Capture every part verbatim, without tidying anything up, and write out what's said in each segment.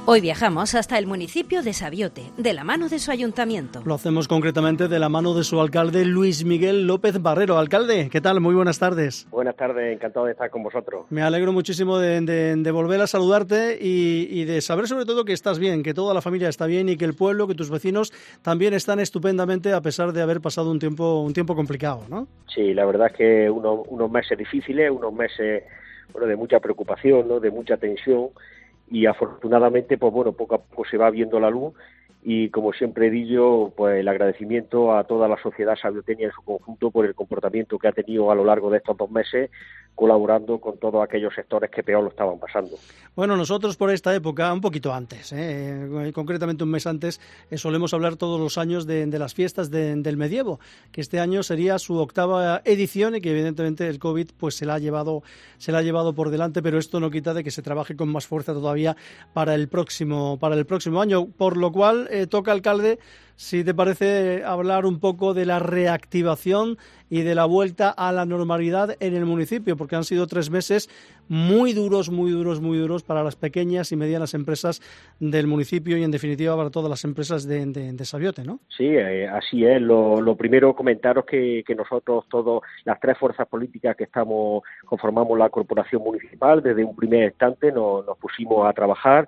Hoy viajamos hasta el municipio de Sabiote, de la mano de su ayuntamiento. Lo hacemos concretamente de la mano de su alcalde, Luis Miguel López Barrero. Alcalde, ¿qué tal? Muy buenas tardes. Buenas tardes, encantado de estar con vosotros. Me alegro muchísimo de, de, de volver a saludarte y, y de saber sobre todo que estás bien, que toda la familia está bien y que el pueblo, que tus vecinos también están estupendamente a pesar de haber pasado un tiempo, un tiempo complicado, ¿no? Sí, la verdad es que uno, unos meses difíciles, unos meses bueno, de mucha preocupación, ¿no? De mucha tensión. Y afortunadamente, pues bueno, poco a poco se va viendo la luz y como siempre he dicho, pues el agradecimiento a toda la sociedad sabioteña en su conjunto por el comportamiento que ha tenido a lo largo de estos dos meses colaborando con todos aquellos sectores que peor lo estaban pasando. Bueno, nosotros por esta época, un poquito antes, ¿eh? concretamente un mes antes, eh, solemos hablar todos los años de, de las fiestas de, del medievo, que este año sería su octava edición y que evidentemente el COVID pues se la ha llevado, se la ha llevado por delante, pero esto no quita de que se trabaje con más fuerza todavía para el próximo, para el próximo año, por lo cual eh, toca, alcalde, si te parece, hablar un poco de la reactivación y de la vuelta a la normalidad en el municipio, porque han sido tres meses muy duros, muy duros, muy duros para las pequeñas y medianas empresas del municipio y, en definitiva, para todas las empresas de, de, de Sabiote, ¿no? Sí, eh, así es. Lo, lo primero, comentaros que, que nosotros, todos, las tres fuerzas políticas que estamos conformamos la corporación municipal, desde un primer instante nos, nos pusimos a trabajar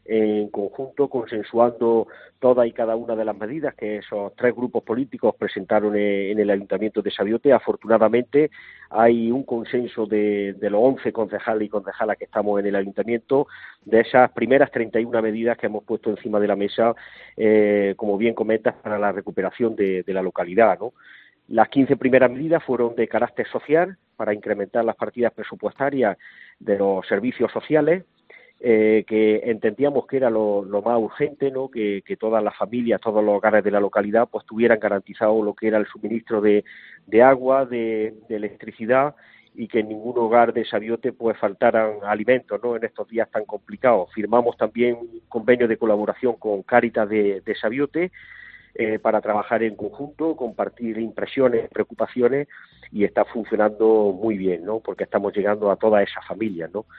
en conjunto, consensuando todas y cada una de las medidas que esos tres grupos políticos presentaron en el Ayuntamiento de Sabiote. Afortunadamente hay un consenso de, de los once concejales y concejalas que estamos en el Ayuntamiento de esas primeras treinta y una medidas que hemos puesto encima de la mesa, eh, como bien comentas, para la recuperación de, de la localidad, ¿no? Las quince primeras medidas fueron de carácter social, para incrementar las partidas presupuestarias de los servicios sociales, Eh, que entendíamos que era lo, lo más urgente, ¿no? Que, que todas las familias, todos los hogares de la localidad pues tuvieran garantizado lo que era el suministro de, de agua, de, de electricidad y que en ningún hogar de Sabiote pues faltaran alimentos, ¿no? En estos días tan complicados. Firmamos también un convenio de colaboración con Cáritas de, de Sabiote eh, para trabajar en conjunto, compartir impresiones, preocupaciones y está funcionando muy bien, ¿no? Porque estamos llegando a todas esas familias, ¿no?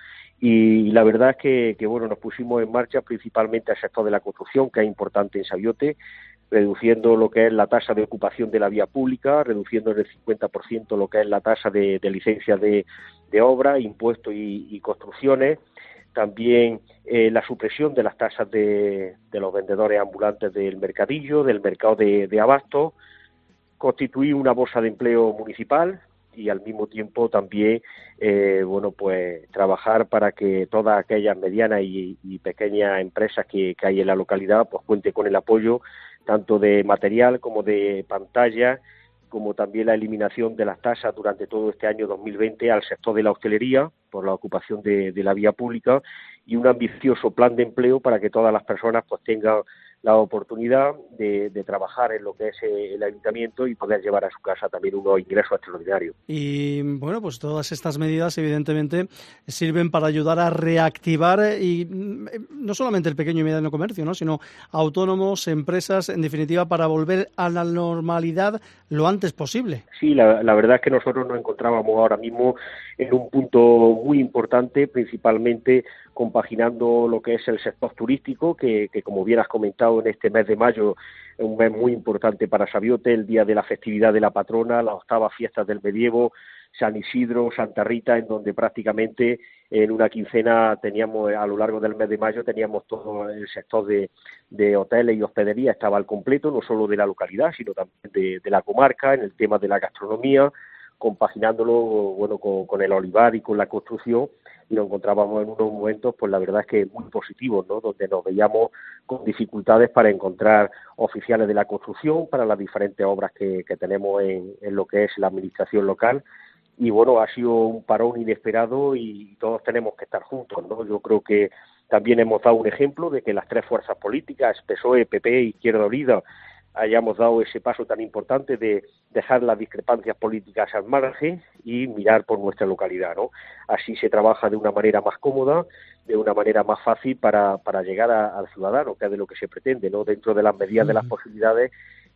Y la verdad es que, que bueno, nos pusimos en marcha principalmente al sector de la construcción, que es importante en Sabiote, reduciendo lo que es la tasa de ocupación de la vía pública, reduciendo en el cincuenta por ciento lo que es la tasa de, de licencias de, de obra, impuestos y, y construcciones, también eh, la supresión de las tasas de, de los vendedores ambulantes del mercadillo, del mercado de, de abastos, constituir una bolsa de empleo municipal y al mismo tiempo también eh, bueno pues trabajar para que todas aquellas medianas y, y pequeñas empresas que, que hay en la localidad pues cuente con el apoyo tanto de material como de pantalla, como también la eliminación de las tasas durante todo este año dos mil veinte al sector de la hostelería por la ocupación de, de la vía pública y un ambicioso plan de empleo para que todas las personas pues tengan la oportunidad de, de trabajar en lo que es el ayuntamiento y poder llevar a su casa también unos ingresos extraordinarios. Y bueno, pues todas estas medidas evidentemente sirven para ayudar a reactivar y no solamente el pequeño y mediano comercio, ¿no? Sino autónomos, empresas, en definitiva, para volver a la normalidad lo antes posible. Sí, la, la verdad es que nosotros nos encontrábamos ahora mismo en un punto muy importante, principalmente compaginando lo que es el sector turístico, que, que como bien has comentado en este mes de mayo es un mes muy importante para Sabiote, el día de la festividad de la patrona, las octavas fiestas del medievo, San Isidro, Santa Rita, en donde prácticamente en una quincena teníamos, a lo largo del mes de mayo, teníamos todo el sector de, de hoteles y hospedería, estaba al completo, no solo de la localidad, sino también de, de la comarca, en el tema de la gastronomía, compaginándolo bueno con, con el olivar y con la construcción, y nos encontrábamos en unos momentos, pues la verdad es que muy positivos, ¿no? Donde nos veíamos con dificultades para encontrar oficiales de la construcción para las diferentes obras que, que tenemos en, en lo que es la administración local. Y bueno, ha sido un parón inesperado y todos tenemos que estar juntos, ¿no? Yo creo que también hemos dado un ejemplo de que las tres fuerzas políticas, P S O E, P P e Izquierda Unida, hayamos dado ese paso tan importante de dejar las discrepancias políticas al margen y mirar por nuestra localidad, ¿no? Así se trabaja de una manera más cómoda, de una manera más fácil para, para llegar a, al ciudadano, que es de lo que se pretende, ¿no? Dentro de las medidas de las posibilidades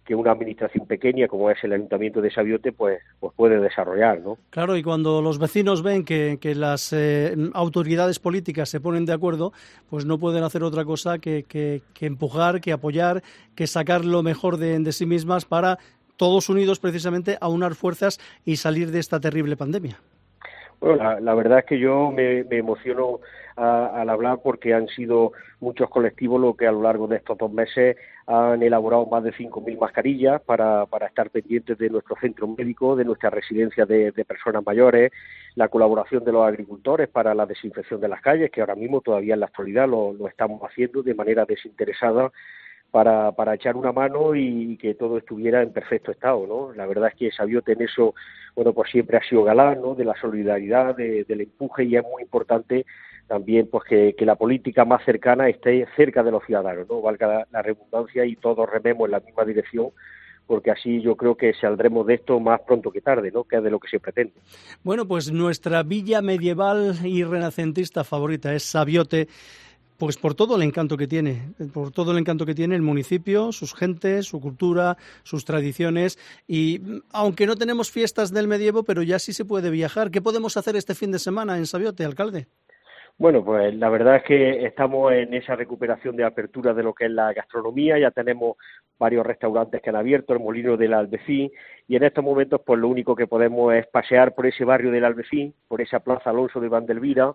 que una administración pequeña como es el Ayuntamiento de Sabiote pues pues puede desarrollar, ¿no? Claro, y cuando los vecinos ven que, que las eh, autoridades políticas se ponen de acuerdo, pues no pueden hacer otra cosa que, que, que empujar, que apoyar, que sacar lo mejor de, de sí mismas para todos unidos precisamente aunar fuerzas y salir de esta terrible pandemia. Bueno, la, la verdad es que yo me, me emociono a, al hablar porque han sido muchos colectivos los que a lo largo de estos dos meses han elaborado más de cinco mil mascarillas para, para estar pendientes de nuestro centro médico, de nuestra residencia de, de personas mayores, la colaboración de los agricultores para la desinfección de las calles, que ahora mismo todavía en la actualidad lo, lo estamos haciendo de manera desinteresada, para, para echar una mano y que todo estuviera en perfecto estado, ¿no? La verdad es que Sabiote en eso, bueno, pues siempre ha sido galán, ¿no? De la solidaridad, de, del empuje, y es muy importante también pues que, que la política más cercana esté cerca de los ciudadanos, ¿no? Valga la, la redundancia, y todos rememos en la misma dirección, porque así yo creo que saldremos de esto más pronto que tarde, ¿no? Que es de lo que se pretende. Bueno, pues nuestra villa medieval y renacentista favorita es Sabiote. Pues por todo el encanto que tiene, por todo el encanto que tiene el municipio, sus gentes, su cultura, sus tradiciones, y aunque no tenemos fiestas del medievo, pero ya sí se puede viajar. ¿Qué podemos hacer este fin de semana en Sabiote, alcalde? Bueno, pues la verdad es que estamos en esa recuperación de apertura de lo que es la gastronomía. Ya tenemos varios restaurantes que han abierto, el Molino del Albecín, y en estos momentos pues lo único que podemos es pasear por ese barrio del Albecín, por esa plaza Alonso de Vandelvira,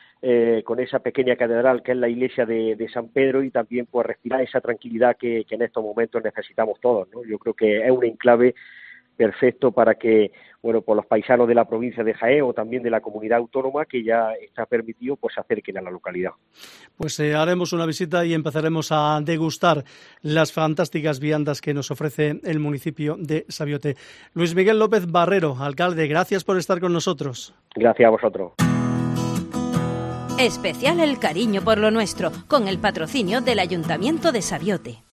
Eh, con esa pequeña catedral que es la iglesia de, de San Pedro, y también pues respirar esa tranquilidad que, que en estos momentos necesitamos todos, ¿no? Yo creo que es un enclave perfecto para que, bueno, pues los paisanos de la provincia de Jaén o también de la comunidad autónoma, que ya está permitido, pues se acerquen a la localidad. Pues eh, haremos una visita y empezaremos a degustar las fantásticas viandas que nos ofrece el municipio de Sabiote. Luis Miguel López Barrero, alcalde, gracias por estar con nosotros. Gracias a vosotros. Especial El cariño por lo nuestro, con el patrocinio del Ayuntamiento de Sabiote.